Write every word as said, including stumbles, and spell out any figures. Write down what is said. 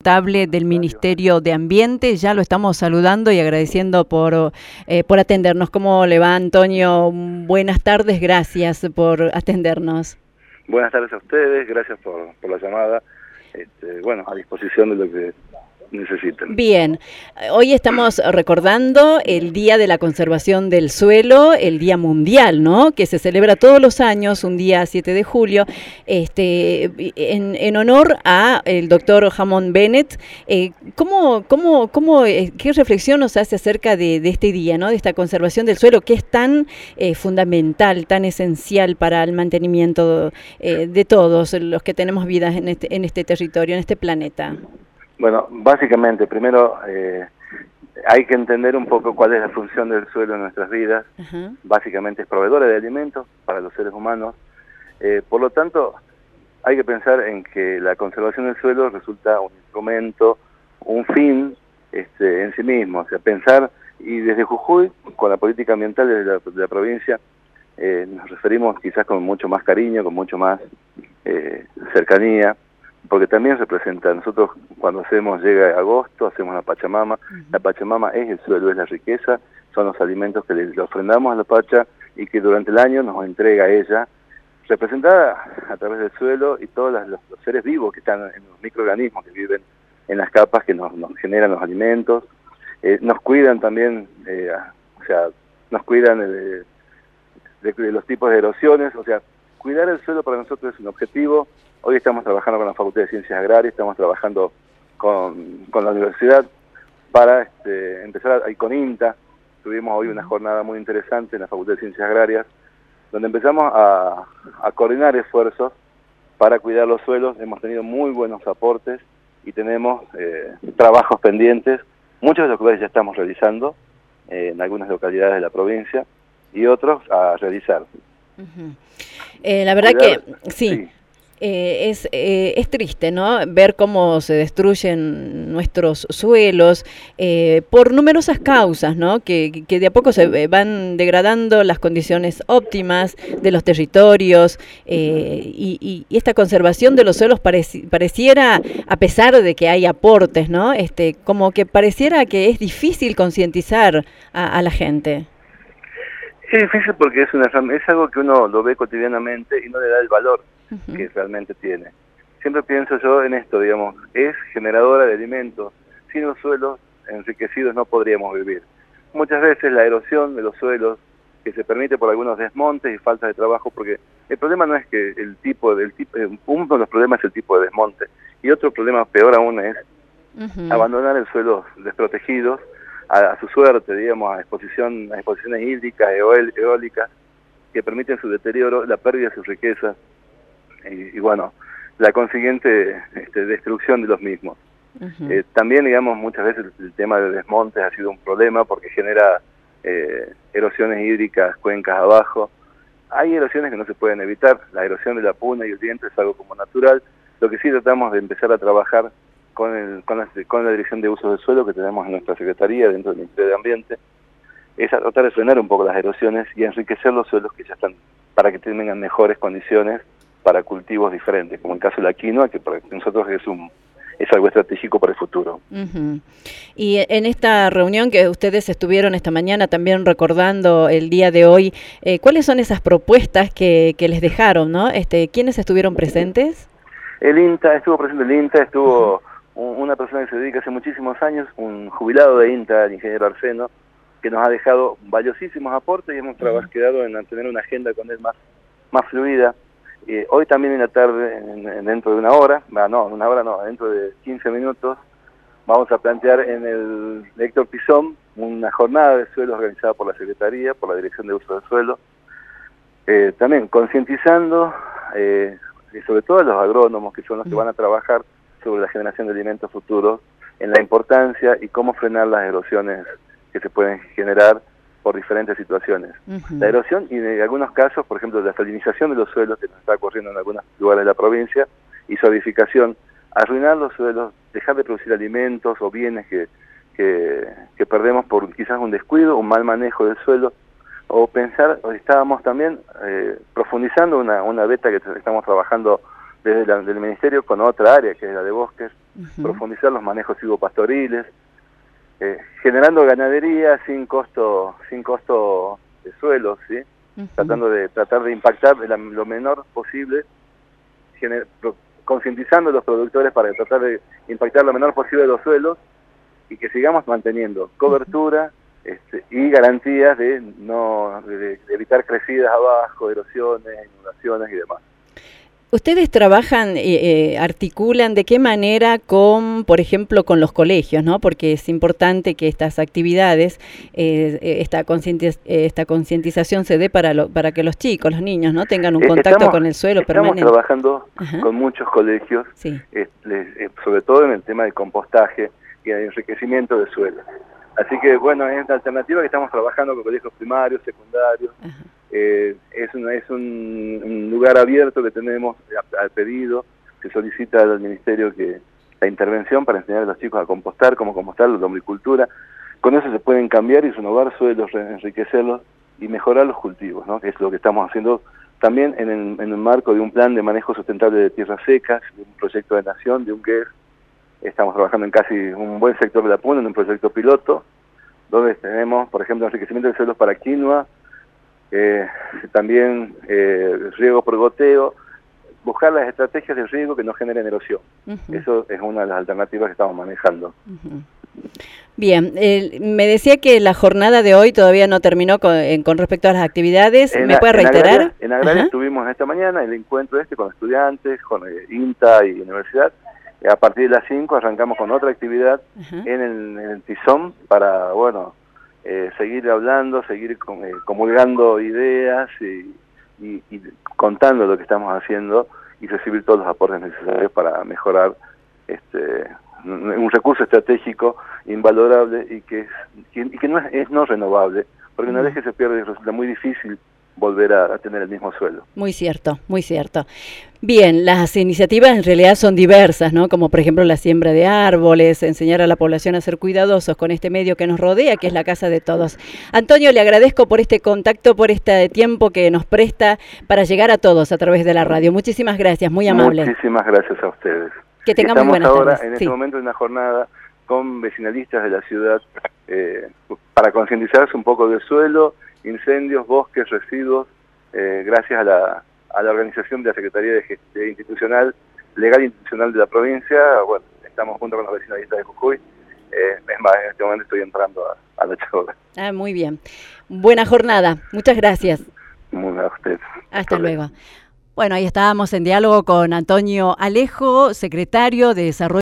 Sustentable del Ministerio de Ambiente. Ya lo estamos saludando y agradeciendo por, eh, por atendernos. ¿Cómo le va, Antonio? Buenas tardes, gracias por atendernos. Buenas tardes a ustedes, gracias por, por la llamada. Este, bueno, a disposición de lo que necesiten. Bien, hoy estamos recordando el Día de la Conservación del Suelo, el Día Mundial, ¿no? Que se celebra todos los años, un día siete de julio, este, en, en honor a el doctor Hammond Bennett. Eh, ¿cómo, cómo, cómo, eh, ¿Qué reflexión nos hace acerca de, de este día, ¿no? De esta conservación del suelo, que es tan eh, fundamental, tan esencial para el mantenimiento eh, de todos los que tenemos vidas en este, en este territorio, en este planeta? Bueno, básicamente, primero eh, hay que entender un poco cuál es la función del suelo en nuestras vidas. Uh-huh. Básicamente es proveedor de alimentos para los seres humanos. Eh, por lo tanto, hay que pensar en que la conservación del suelo resulta un instrumento, un fin este, en sí mismo. O sea, pensar, y desde Jujuy, con la política ambiental de la, de la provincia, eh, nos referimos quizás con mucho más cariño, con mucho más eh, cercanía, porque también representa, nosotros cuando hacemos, llega agosto, hacemos la Pachamama. Uh-huh. La Pachamama es el suelo, es la riqueza, son los alimentos que le, le ofrendamos a la Pacha y que durante el año nos entrega ella, representada a través del suelo y todos los, los seres vivos que están en los microorganismos que viven en las capas que nos, nos generan los alimentos. Eh, nos cuidan también, eh, o sea, nos cuidan de, de, de los tipos de erosiones, o sea, cuidar el suelo para nosotros es un objetivo. Hoy estamos trabajando con la Facultad de Ciencias Agrarias, estamos trabajando con, con la universidad para este, empezar, a, y con INTA, tuvimos hoy una jornada muy interesante en la Facultad de Ciencias Agrarias, donde empezamos a, a coordinar esfuerzos para cuidar los suelos. Hemos tenido muy buenos aportes y tenemos eh, trabajos pendientes, muchos de los cuales ya estamos realizando eh, en algunas localidades de la provincia y otros a realizar. Uh-huh. eh, la verdad cuidar, que sí. sí. Eh, es, eh, es triste, ¿no? Ver cómo se destruyen nuestros suelos eh, por numerosas causas, ¿no? Que, que de a poco se van degradando las condiciones óptimas de los territorios eh, y, y esta conservación de los suelos pareci- pareciera, a pesar de que hay aportes, ¿no? Este, como que pareciera que es difícil concientizar a, a la gente. Es difícil porque es, una, es algo que uno lo ve cotidianamente y no le da el valor uh-huh. que realmente tiene. Siempre pienso yo en esto, digamos, es generadora de alimentos. Sin los suelos enriquecidos no podríamos vivir. Muchas veces la erosión de los suelos, que se permite por algunos desmontes y falta de trabajo, porque el problema no es que el tipo, del tipo uno de los problemas es el tipo de desmonte, y otro problema peor aún es uh-huh. abandonar el suelo desprotegidos, A, a su suerte, digamos, a exposición, a exposiciones hídricas, eol, eólicas, que permiten su deterioro, la pérdida de sus riquezas y, y bueno, la consiguiente este, destrucción de los mismos. Uh-huh. Eh, también, digamos, muchas veces el, el tema de desmontes ha sido un problema porque genera eh, erosiones hídricas, cuencas abajo. Hay erosiones que no se pueden evitar, la erosión de la puna y el diente es algo como natural. Lo que sí tratamos de empezar a trabajar Con, el, con, la, con la Dirección de Usos del Suelo que tenemos en nuestra Secretaría dentro del Ministerio de Ambiente, es a tratar de frenar un poco las erosiones y enriquecer los suelos que ya están, para que tengan mejores condiciones para cultivos diferentes, como el caso de la quinoa, que para nosotros es un es algo estratégico para el futuro. Uh-huh. Y en esta reunión que ustedes estuvieron esta mañana también recordando el día de hoy, eh, ¿cuáles son esas propuestas que, que les dejaron, ¿no? Este, ¿quiénes estuvieron presentes? El INTA, estuvo presente el INTA, estuvo... Uh-huh. una persona que se dedica hace muchísimos años, un jubilado de INTA, el ingeniero Arseno, que nos ha dejado valiosísimos aportes y hemos uh-huh. quedado en tener una agenda con él más, más fluida. Eh, hoy también en la tarde, en, en dentro de una hora, bah, no, una hora no, dentro de quince minutos, vamos a plantear en el Héctor Pizón una jornada de suelo organizada por la Secretaría, por la Dirección de Uso del Suelo, eh, también concientizando, eh, y sobre todo a los agrónomos, que son los que van a trabajar sobre la generación de alimentos futuros, en la importancia y cómo frenar las erosiones que se pueden generar por diferentes situaciones. Uh-huh. La erosión y en algunos casos, por ejemplo, la salinización de los suelos, que nos está ocurriendo en algunos lugares de la provincia, y su edificación, arruinar los suelos, dejar de producir alimentos o bienes que, que, que perdemos por quizás un descuido, un mal manejo del suelo, o pensar, o estábamos también eh, profundizando una, una beta que estamos trabajando desde la, del Ministerio con otra área, que es la de bosques, uh-huh. profundizar los manejos silvopastoriles, eh, generando ganadería sin costo, sin costo de suelo, ¿sí? Uh-huh. Tratando de tratar de impactar de la, lo menor posible, gener, pro, concientizando a los productores para tratar de impactar lo menor posible los suelos y que sigamos manteniendo cobertura uh-huh. este, y garantías de no de, de evitar crecidas abajo, erosiones, inundaciones y demás. Ustedes trabajan, eh, articulan de qué manera con, por ejemplo, con los colegios, ¿no? Porque es importante que estas actividades, eh, esta concientiz esta concientización se dé para lo, para que los chicos, los niños, ¿no? Tengan un contacto estamos, con el suelo estamos permanente. Estamos trabajando Ajá. con muchos colegios, sí. eh, les, eh, sobre todo en el tema del compostaje y el enriquecimiento del suelo. Así que, bueno, es una alternativa que estamos trabajando con colegios primarios, secundarios. Ajá. Eh, es, una, es un, un lugar abierto que tenemos al pedido, se solicita al Ministerio que la intervención para enseñar a los chicos a compostar, cómo compostar, la lombricultura. Con eso se pueden cambiar y renovar suelos, enriquecerlos y mejorar los cultivos, ¿no? Que es lo que estamos haciendo también en el, en el marco de un plan de manejo sustentable de tierras secas, de un proyecto de nación, de un G E S. Estamos trabajando en casi un buen sector de la puna, en un proyecto piloto, donde tenemos, por ejemplo, enriquecimiento de suelos para quinoa, Eh, también eh, riego por goteo, buscar las estrategias de riego que no generen erosión. Uh-huh. Eso es una de las alternativas que estamos manejando. Uh-huh. Bien, eh, me decía que la jornada de hoy todavía no terminó con, eh, con respecto a las actividades. En ¿Me puede reiterar? En Agraria, en Agraria uh-huh. estuvimos esta mañana el encuentro este con estudiantes, con eh, INTA y universidad. Eh, a partir de las cinco arrancamos con otra actividad uh-huh. en, el, en el Tizón para, bueno, Eh, seguir hablando, seguir con, eh, comulgando ideas y, y, y contando lo que estamos haciendo y recibir todos los aportes necesarios para mejorar este un recurso estratégico invalorable y que, es, y que no es, es no renovable, porque una vez que se pierde resulta muy difícil volver a, a tener el mismo suelo. Muy cierto, muy cierto. Bien, las iniciativas en realidad son diversas, ¿no? Como por ejemplo la siembra de árboles, enseñar a la población a ser cuidadosos con este medio que nos rodea, que es la casa de todos. Antonio, le agradezco por este contacto, por este tiempo que nos presta para llegar a todos a través de la radio. Muchísimas gracias, muy amable. Muchísimas gracias a ustedes. Que tengamos Estamos buenas ahora, tardes. en sí. este momento, en una jornada con vecinalistas de la ciudad eh, para concientizarse un poco del suelo, incendios, bosques, residuos, eh, gracias a la, a la organización de la Secretaría de, de Institucional, Legal e Institucional de la provincia. Bueno, estamos junto con los vecinalistas de Jujuy. Eh, es más, en este momento estoy entrando a, a la charla. Ah, muy bien. Buena jornada. Muchas gracias. Muy a usted. Hasta, Hasta luego. luego. Bueno, ahí estábamos en diálogo con Antonio Alejo, secretario de Desarrollo